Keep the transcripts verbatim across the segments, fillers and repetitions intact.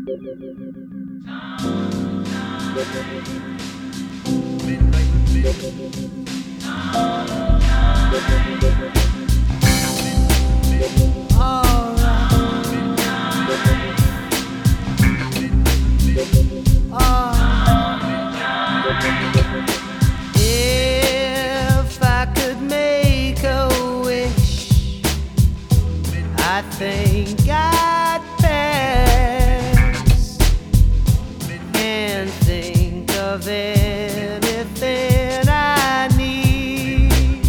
If I could make a wish, I think I'd pass and think of anything I need.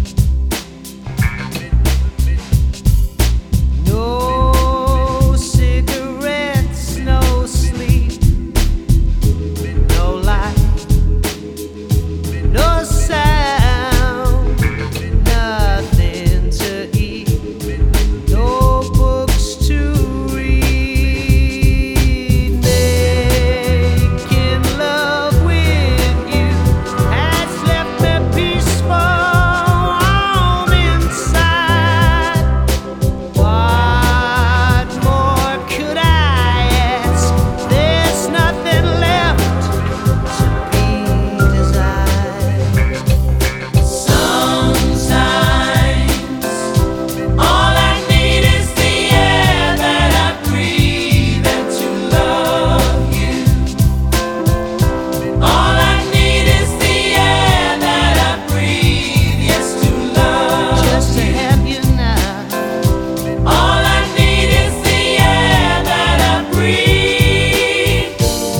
No cigarettes, no sleep, no light, no sound, nothing to eat, no books to read. Making love with you has left me peaceful on inside. What more could I ask? There's nothing left to be desired. Sometimes all I need is the air that I breathe and to love you. All I need is the air that I breathe, yes, to love Just to you. have you now. All I need is the air that I breathe.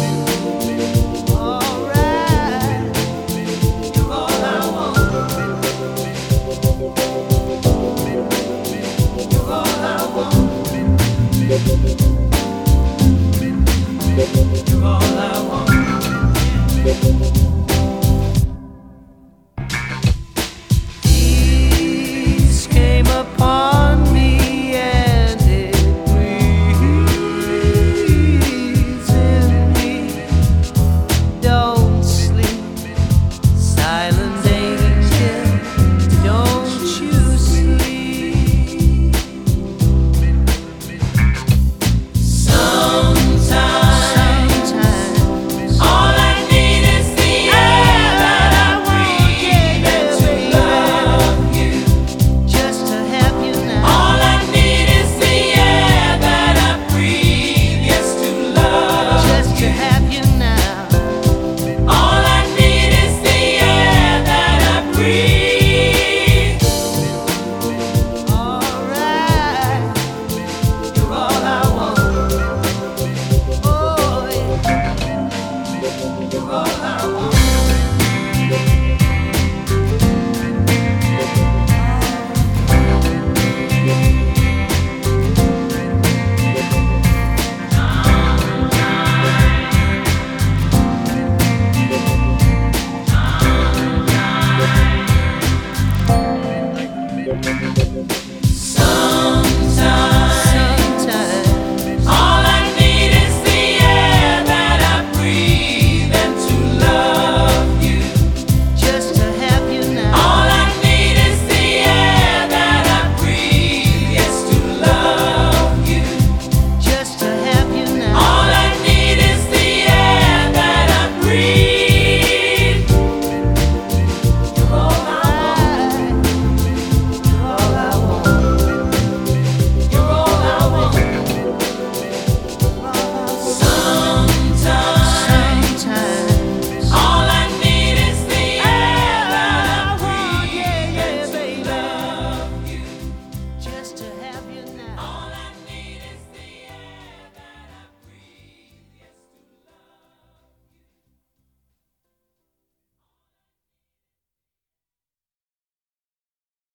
Alright. You're all I want. You're all I want. You're all I want.